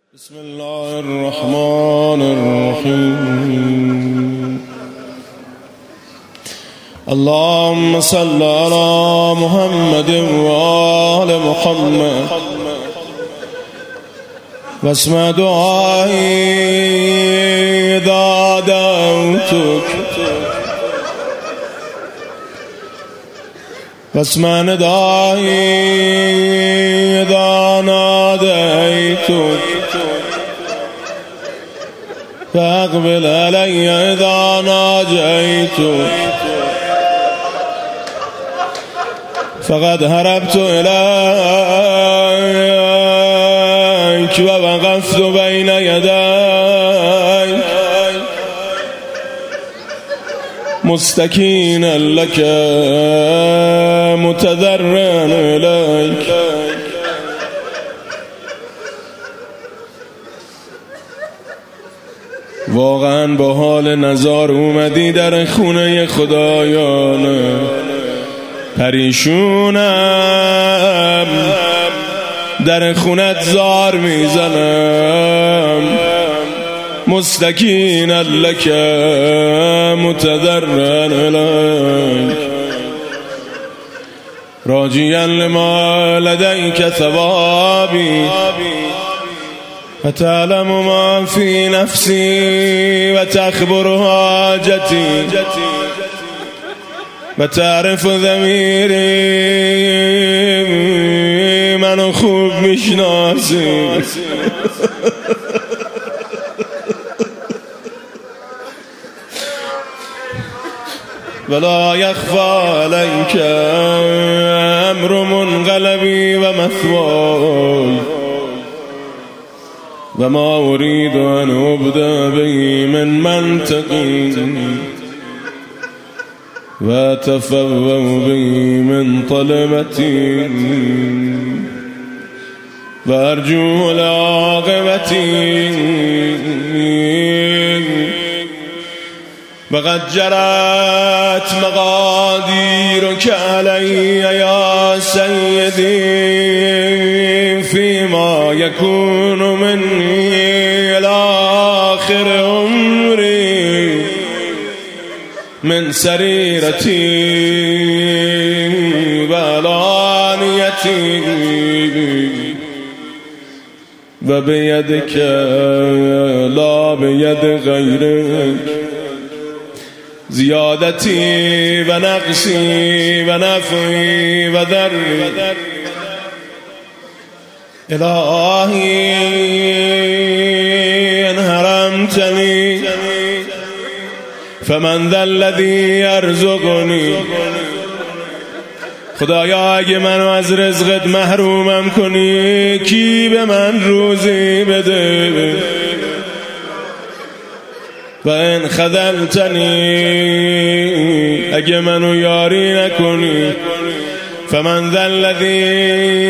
بسم الله الرحمن الرحیم. اللهم صل على محمد و آل محمد واسمع دعایی اذا دعوتك واسمع ندایی اذا نادیتك فاقبل علي اذا ناجيتك فقد هربت إليك ووقفت بين يديك مستكينا لك متضرعا إليك. واقعا با حال نزار اومدی در خونه خدایانه، پریشونم در خونت زار میزنم، مستکینا لک متضرعا الیک راجیا لما لدیک ثوابی فتعلم ما في نفسي وتخبر حاجتي وتعرف ضمیری منو خوب میشناسی ولا يخفى عليك امر منقلبي ومثواي وما أريد أن أبدأ به من منطقي وأتفوه به من طلبتي وأرجو لعاقبتي وقد جرت مقاديرك علي يا سيدي فيما يكون مني إلى آخر عمري من سريرتي وعلانيتي وبيدك لا بيد غيرك زيادتي ونقصي ونفعي وضري. إلهي إن حرمتني فمن ذا الذي يرزقني. خدایا اگه منو از رزقت محرومم کنی کی به من روزی بده؟ و ان خذلتنی اگه منو یاری نکنی فمن ذا الذی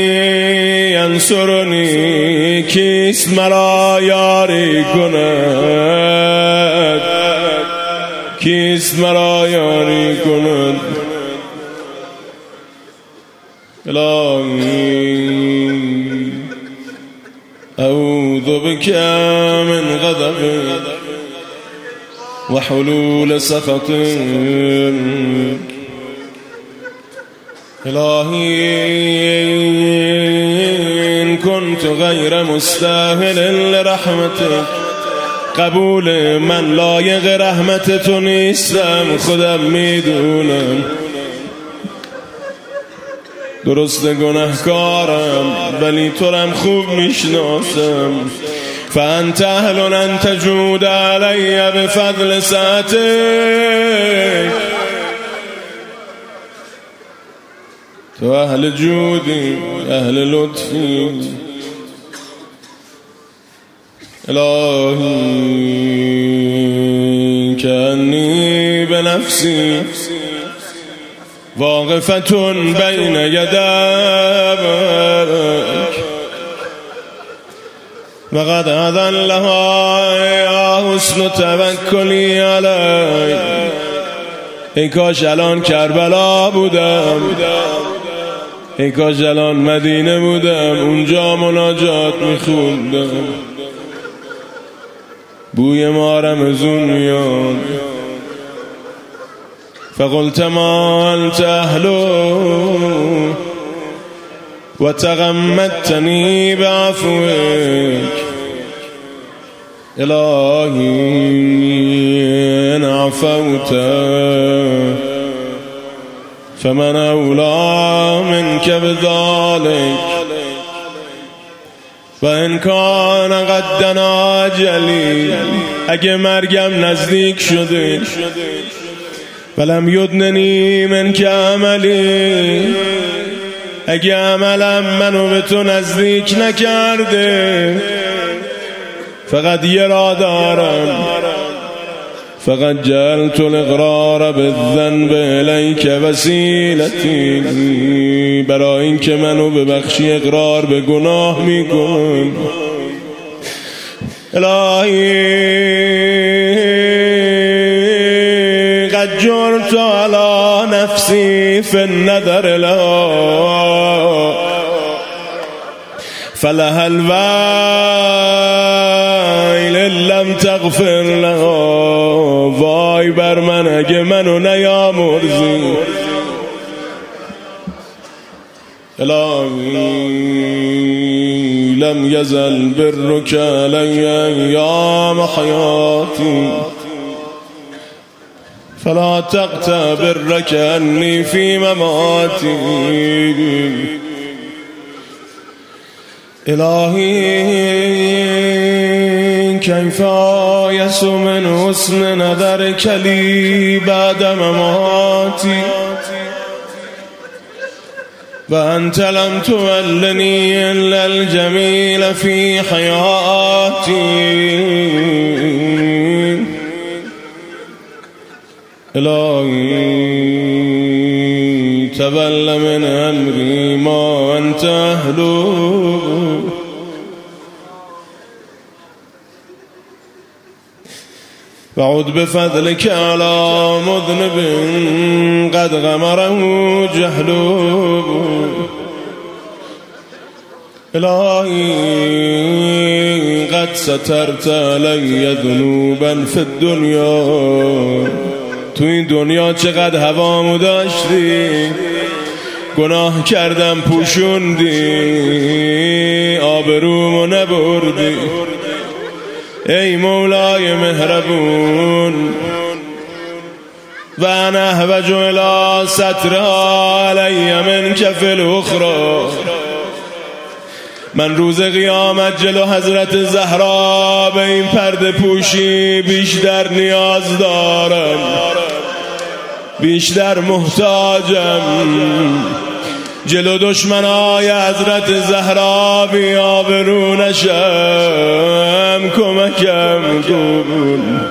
ینصرنی کیست مرا یاری کند؟ کیست مرا یاری کند؟ الهی اعوذ بک من غضبک وحلول سخطك. إلهي إن كنت غير مستاهل لرحمتك قبول من لایق رحمت تو نیستم، خودم میدونم درست گناهکارم ولی تو رم خوب میشناسم. فأنت أهل أن تجود علي بفضل ساعتك، تو أهل جودي أهل لطفي. إلهي كأني بنفسي واقفة بين يديك وقد أذلها يا حسن توکلی علی. ای کاش الان کربلا بودم، ای کاش الان مدینه بودم، اونجا مناجات میخوندم. بوی ما رمزون میاد. فقلت ما انت اهلو و تغمدتنی بعفوک. الهی ان عفوت فمن اولی منک بذلک و ان کان قد دنا اجلی، اگه مرگم نزدیک شده ولم یدننی منک عملی، اگه عملم منو به تو نزدیک نکرده، فقط یه را دارم، فقط جعلت الاقرار بالذنب الیک وسیلتی، برای این که منو ببخشی اقرار به گناه میکنم. الهی قد جرت علی نفسی فی النظر لها فلها الویل لم تغفر لها. وای بر من اگه منو نیامرزی. الهی لم یزل برک علی ایام حیاتی فلا تقطع برک عنی فی مماتی. الهی کیف آیس من حسن نظرک لی بعد مماتی و انت لم تولنی الا الجمیل فی حیاتی. الهی تول من امری ما انت اهلو وعد بفضلك على مذنب قد غمره جهلو. الهی قد سترت علی ذنوبا فی الدنیا، تو این دنیا چقدر هوامو داشتی، گناه کردم پوشوندی، آبرومو نبردی. ای مولای مهربون و انا احوج الی سترها علی منک فی الاخری، من روز قیامت جلو حضرت زهرا به این پرده پوشی بیشتر نیاز دارم، بیشتر محتاجم. جلو دشمنای حضرت زهرا بی آبرو نشم، کمکم کن.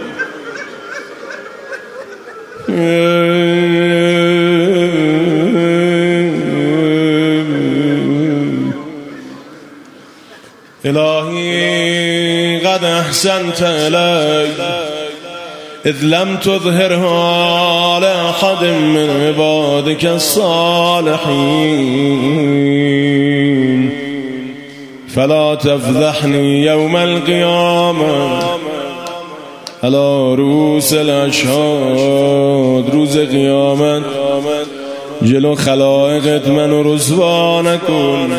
الهی قد احسنت الی اذ لم تظهرها لأحد من عبادك الصالحين فلا تفضحني يوم القيامة على رؤوس الاشهاد. روز قیامت جلو خلائقت منو رسوا نکن.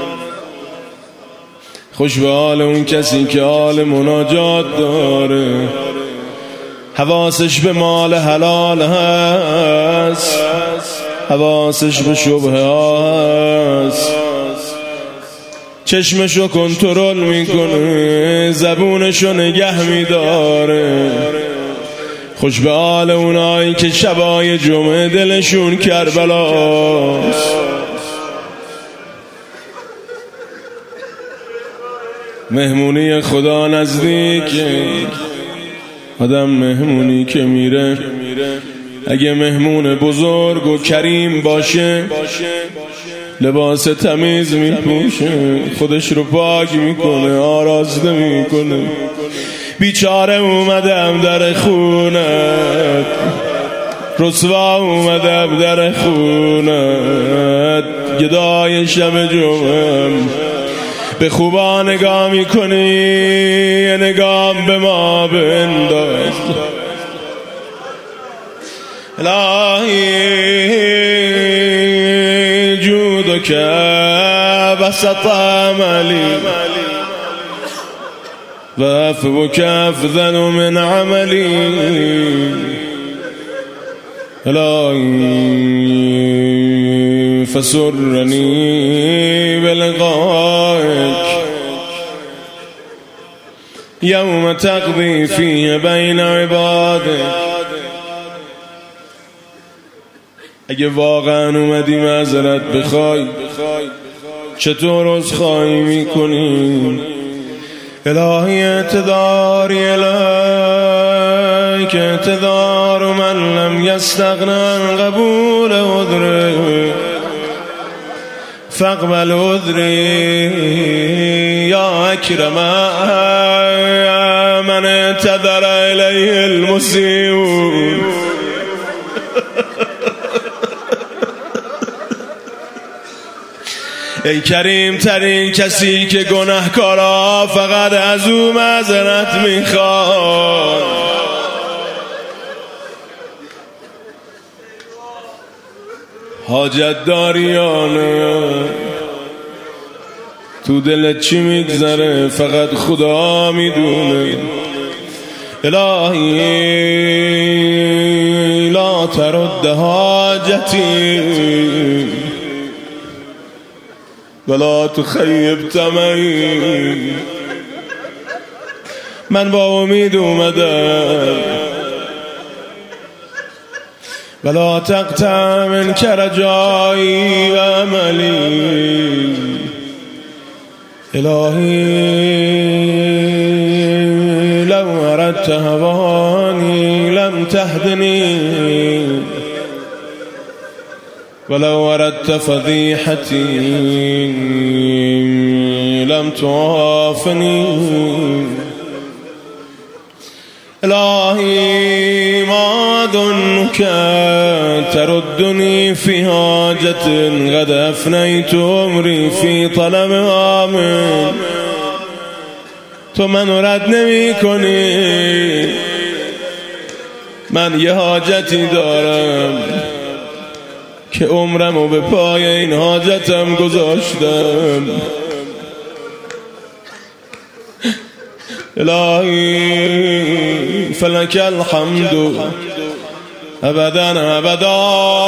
خوش به حال اون کسی که حال مناجات داره، حواسش به مال حلال هست، حواسش به شبهه هست، چشمشو کنترل میکنه، زبونشو نگه میداره. خوش به حال اونایی که شبای جمعه دلشون کربلاست. مهمونی خدا نزدیکه، آدم مهمونی که میره اگه مهمون بزرگ و کریم باشه لباس تمیز میپوشه، خودش رو پاک میکنه، آراسته میکنه. بیچاره اومدم در خونت، رسوا اومدم در خونت، گدای شب جمعه به خوبا نگاه میکنی یه نگاه به ما بنداز. الهی جودك وسط عملي وعفوك أفضل من عملي. الهي فسرني بلقائك يوم تقضي فيه بين عبادك. اگه واقعا اومدی معذرت بخوای چطور عذرخواهی میکنی؟ الهی اعتذاری الیک اعتذار من لم یستغن عن قبول عذره فاقبل عذری یا اکرم من اعتذر الیه المسیئون. ای کریم ترین کسی که گناهکارا فقط از او معذرت میخواد، حاجت داریانه تو دلت چی میگذره فقط خدا میدونه. الهی لا ترد حاجتی ولا تخیب طمعی. من با امید اومدم ولا تقطع منک رجایی و عملی. الهی لو اردت هوانی لم تهدنی ولو اردت فضیحتی لم تعافنی. الهی ما ظنك تردنی فی حاجت قد افنیت عمری فی طلب آمن. تو منو رد نمی کنی، من یه حاجتی دارم که عمرمو به پای این حاجتم گذاشتم. الهی فلک الحمد ابدا ابدا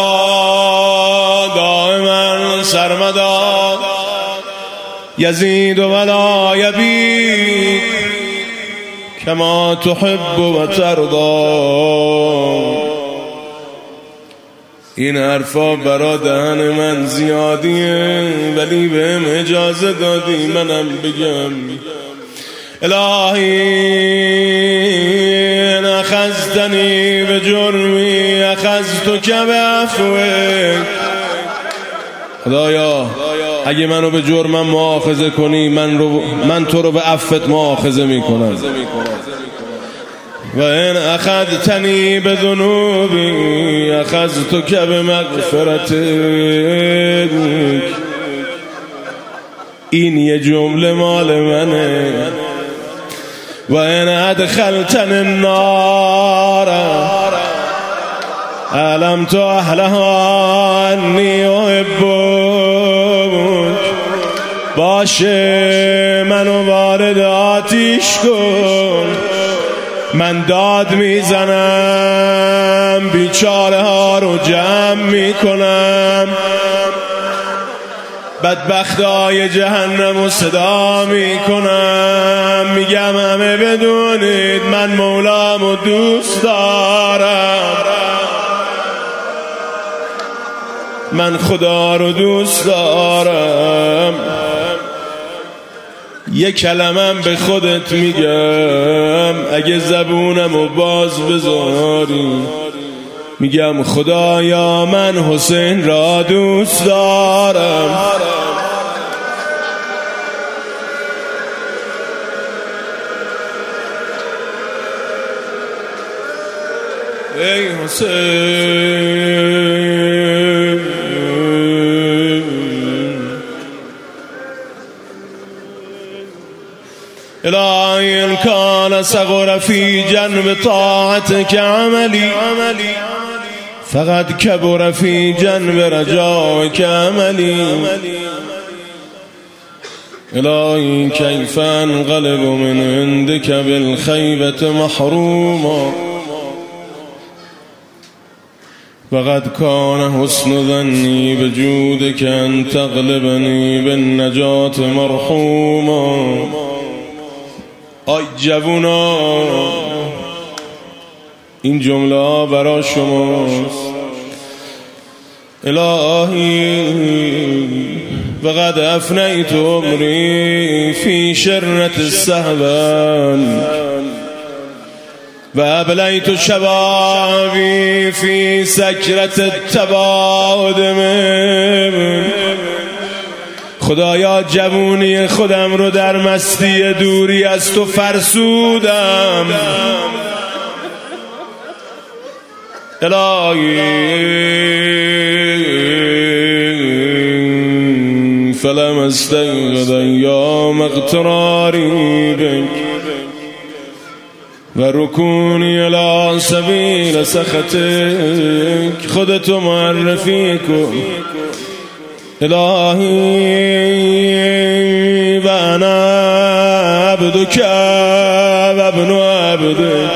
دائما سرمدا یزید ولا یبید کما تحب و ترضا. این حرفا برا دهن من زیادیه ولی بهم اجازه دادی منم بگم. الهی اخذتنی به جرمی اخذتک بعفوک. خدایا اگه منو به جرمم مؤاخذه کنی من تو رو به عفوت مؤاخذه میکنم. و این اخذتنی به ذنوبی اخذتک بمغفرتک. این یه جمله مال منه. و این ادخلتن النار علمت اهلها انی احبک. باشه منو وارد آتیش کن، من داد میزنم بیچاره ها رو جمع میکنم، بدبختای جهنم رو صدا میکنم، میگم همه بدونید من مولامو دوست دارم، من خدا رو دوست دارم. یه کلمم به خودت میگم اگه زبونمو باز بذاری، میگم خدایا من حسین را دوست دارم. ای حسین إلهي إن كان صغر في جنب طاعتك عملي فقد كبر في جنب رجائك عملي. إلهي كيف أنقلب من عندك بالخيبة محروما وقد كان حسن ظني بجودك أن تغلبني بالنجاة مرحوما. آی جوونا این جمله برای شماست. الهی وقد افنیت عمری فی شرنة السهبان و ابلیت شبابی فی سکرة التبادم. خدایا جوونی خودم رو در مستی دوری از تو فرسودم. الهی فلم استيقظ ایام اغتراری بک و رکونی الی سبیل سخطک. خودتو معرفی کن الهی و انا عبدک و ابن عبدک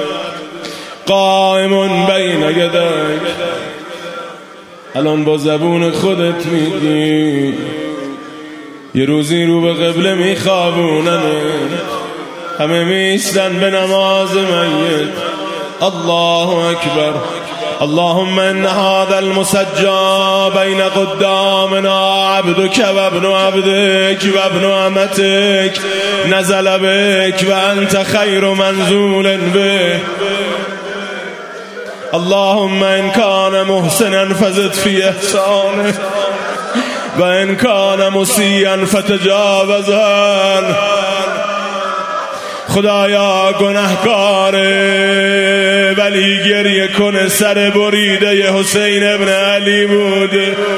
قائم بین یدیک. الان با زبون خودت میگی یه روزی رو به قبله میخوابونن همه میستن به نماز میت. الله اکبر. اللهم ان هذا المسجى بين قدامنا عبدك وابن عبدك وابن امتك نزل بك وانت خير منزول به. اللهم ان كان محسنا فزد في احسانه و ان كان مسيئا فتجاوز عنه. خدایا گناهکاره ولی گریه کنه سر بریده حسین ابن علی بود.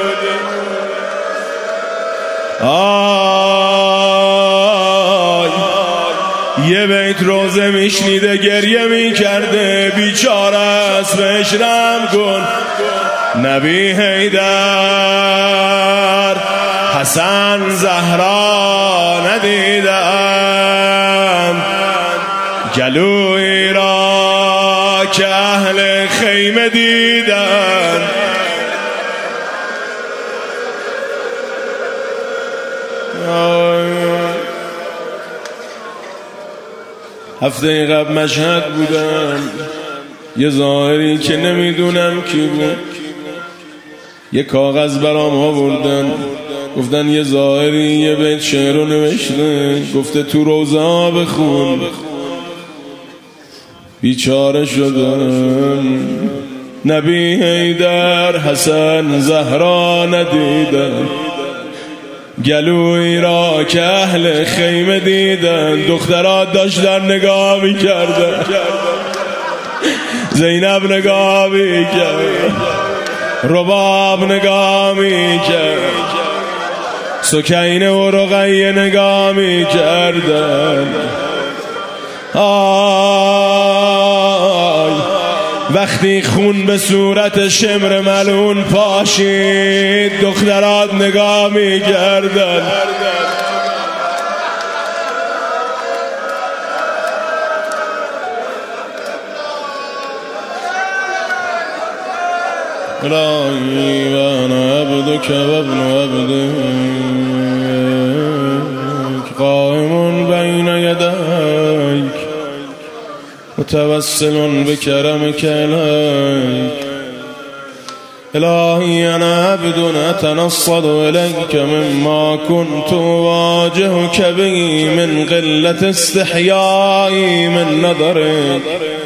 یه بیت روزه میشنیده گریه میکرده بیچاره است بهش رحم کن. نبی حیدر حسن زهرا ندیدم گلوی را که اهل خیمه دیدن. هفته قبل مشهد بودم یه ظاهری که نمیدونم کی بود یه کاغذ برام آوردن گفتن یه ظاهری یه بیت شعر رو نوشته گفته تو روزه ها بخون. بیچاره شدم نبی حیدر حسن زهرا ندیدن گلوی را که اهل خیمه دیدن. دخترات داشتن نگاه میکردن زینب نگاه میکرد رباب نگاه میکرد سکینه و رقیه نگاه میکردن. وقتی خون به صورت شمر ملعون پاشید دخترات نگاه میکردن. الهی و انا عبدک و ابن عبدک قائم بین یدیک متوسل بکرمک الیک. الهی انا عبد اتنصل الیک مما كنت واجهک به من قلة استحیایی من نظرک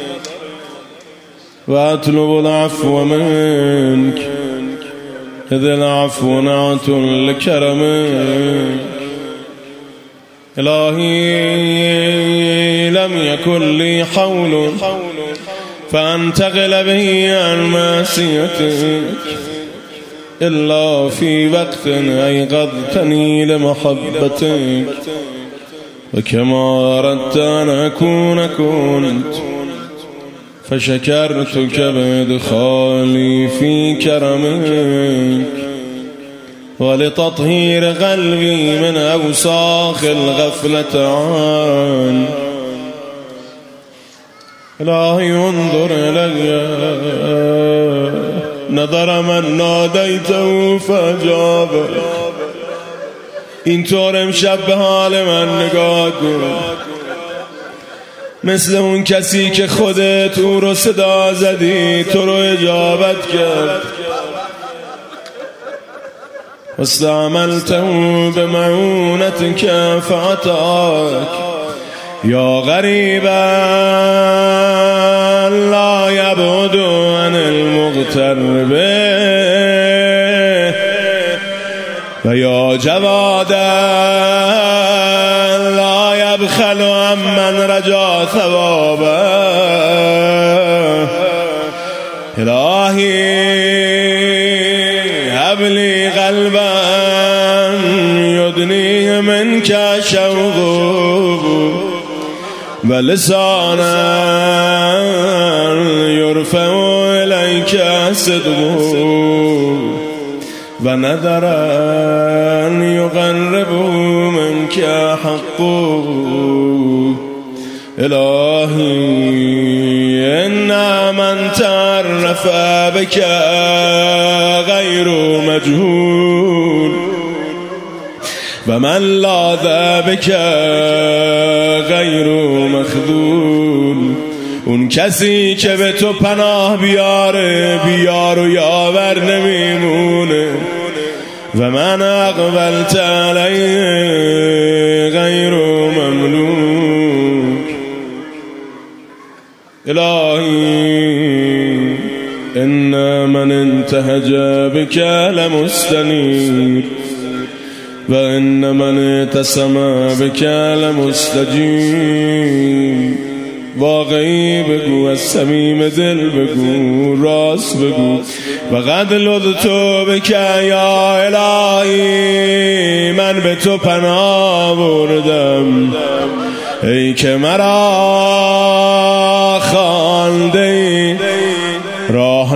و اطلب العفو منك اذ العفو نعت لكرمك. الهی لم يكن لي حول فانتقل به عن معصيتك إلا في وقت أيقظتني لمحبتك وكما أردت أن أكون كنت فشكرتك بإدخالي في كرمك ولتطهير قلبي من أوساخ الغفلة عنك. إلهي انظر إلي نظر من ناديته فأجاب. اینطور امشب به حال من نگاه کن، مثل اون کسی که خودت او رو صدا زدی تو رو اجابت کرد. واستعملته بمعونتك فأتاك یا غریبا لا یبعد عن المغترب و یا جوادا لا یبخل عمن رجا ثوابه. الهی هب لی قلبا یدنی منک شوق و لسانا یرفع الیک صدق و ندرا یقرب منک حق. الهی ان من تعرف بك غیر مجهول و من لاذ بك غیر مخذول. اون کسی که به تو پناه بیاره بیار و یاور نمیمونه و من اقبلت علیه غیر مملوک. الهی ان من انتهج بك لمستنیر و ان من اتسم بك لمستجیب. واقعی بگو، از صمیم دل بگو، راست بگو. و قد لذت بک یا الهی من به تو پناه بردم ای که مرا خوانده راه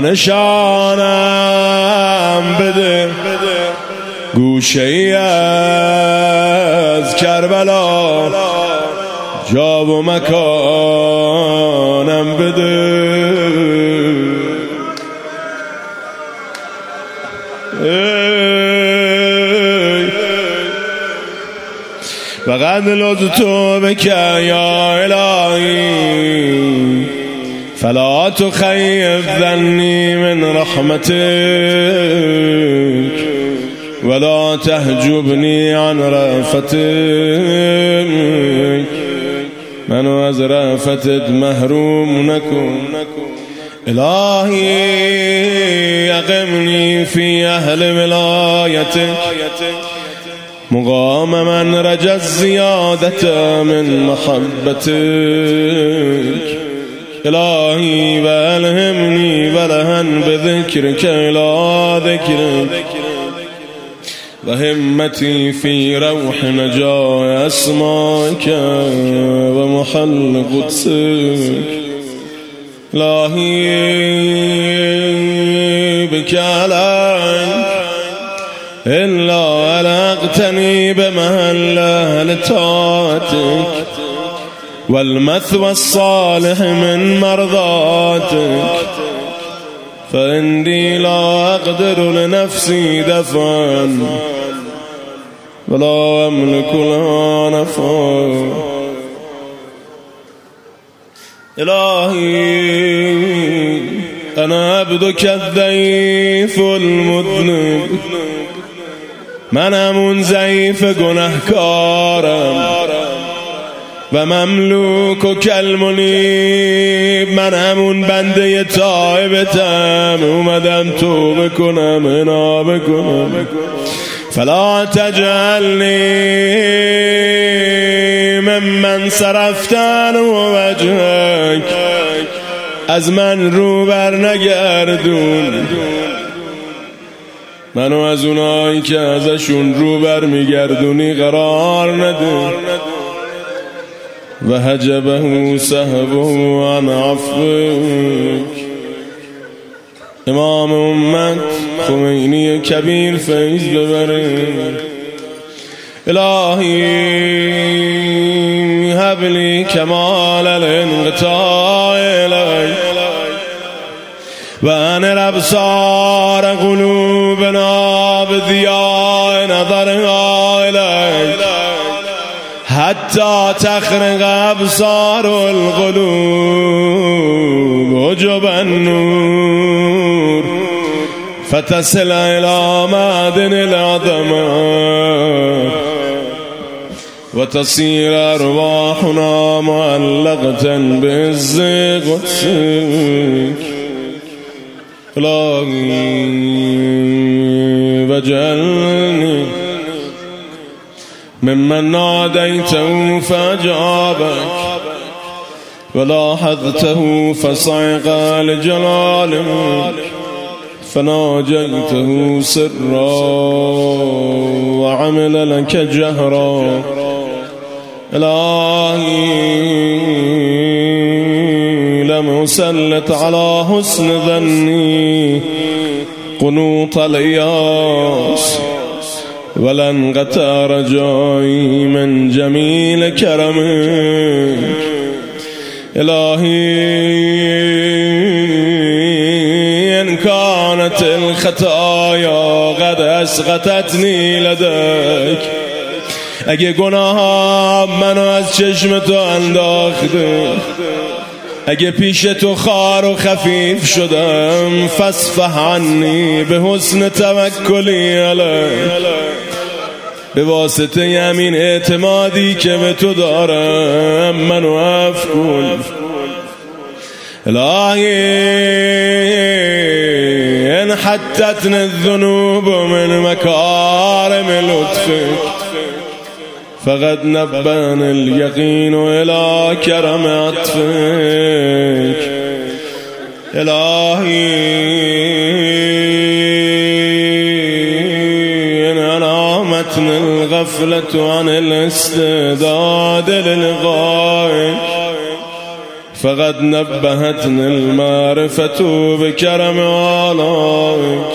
نشانم بده گوشه ای از کربلا جا و مکانم بده. وقد لذت بك یا الهی فلا تخیب ظنی من رحمتک ولا تحجبنی عن رأفتک. منو از رأفتت محروم نکن. الهی اقمنی فی اهل ولایتک مقام من رجا الزیادت من محبتک. الهی و الهمنی ولهن بذکرک الی ذکرک و همتی فی روح نجاة اسمائک و محل قدسک. الهی بک علیک الا علقتنی بمحل اهل طاعتک والمثوى الصالح من مرضاتك فإني لا أقدر لنفسي دفعا ولا أملك لها نفعا. إلهي أنا عبدك الضعيف المذنب من همون ضعیف گناهکارم و مملوک و کلمنیب من همون بنده تائبتم اومدم توبه کنم انابه کنم. فلا تجعلنی ممن صرفتن و وجهک از من رو بر نگردون منو از اونایی که ازشون رو بر میگردونی قرار نده. و حجبه سهبه عن عفوك. امام امت خمینی کبیر فیض ببره. الهی هب لی کمال الانقطاع الیک و انر ابصار قلوبنا بضیاء نظرها الیک حتی تخرق ابصار القلوب وجب النور فتصل الى معدن العظمه وتصير ارواحنا معلقه بعز قدسك. الهی وجعلني ممن ناديته فأجابك ولاحظته فصعق لجلالك فناجيته سرا وعمل لك جهرا. إلهي لم أسلط على حسن ظني قنوط الإياس ولن قطع رجائي من جميل كرمك. إلهي إن كانت الخطايا قد أسقطتني لديك اگه گناهم منو از چشم تو انداخته اگه پیش تو خار و خفیف شدم فاصفح عنی به حسن توکلی علیک به واسطه همین اعتمادی که به تو دارم منو عفو کن. الهی ان حتتنی الذنوب من مکارم لطفک فقد نبهني اليقين إلى كرم عطفك. إلهي إن أنامتني الغفلة عن الاستعداد للقائك فقد نبهتني المعرفة بكرم آلائك.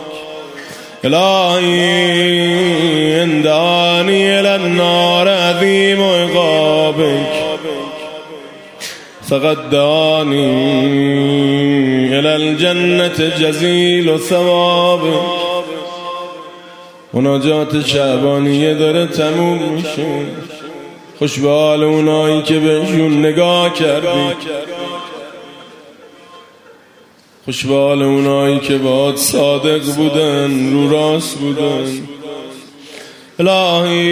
إلهي إن دعني إلى النار عظيم عقابك فقد دعني إلى الجنة جزيل ثوابك. مناجات شعبانیه داره تموم میشه. خوش به حال اونایی که بهشون نگاه کردی، خوش به حال اونایی که باهات صادق بودن، رو راست بودن. الهی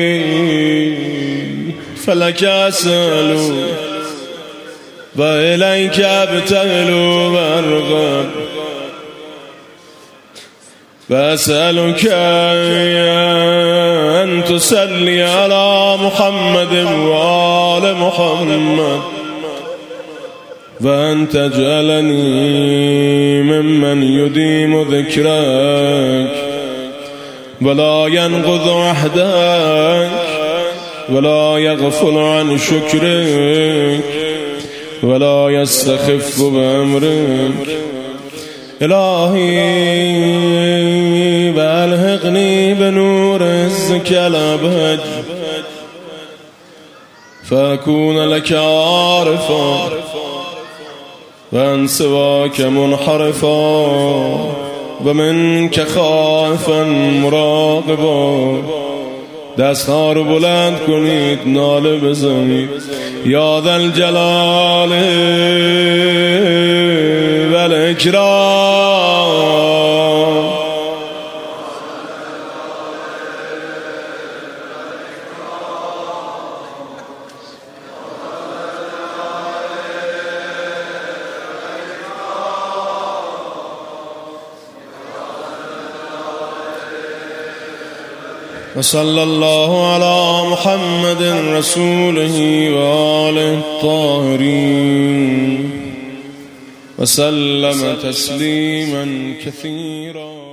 فلک اسألو و الیک ابتهل و ارغب و اسألک ان تصلی علی محمد و آل محمد و ان تجعلنی ممن یدیم ذکرک ولا ينقض عهدك ولا يغفل عن شكرك ولا يستخف بأمرك. إلهي بالحقني بنور عزك الأبهج فأكون لك عارفا وعن سواك منحرفا ومنك خائفا مراقبا. دستها رو بلند کنید، ناله بزنید. یا ذا الجلال و الاکرام وصلى الله على محمد رسوله وآله الطاهرين وسلم تسليما كثيرا.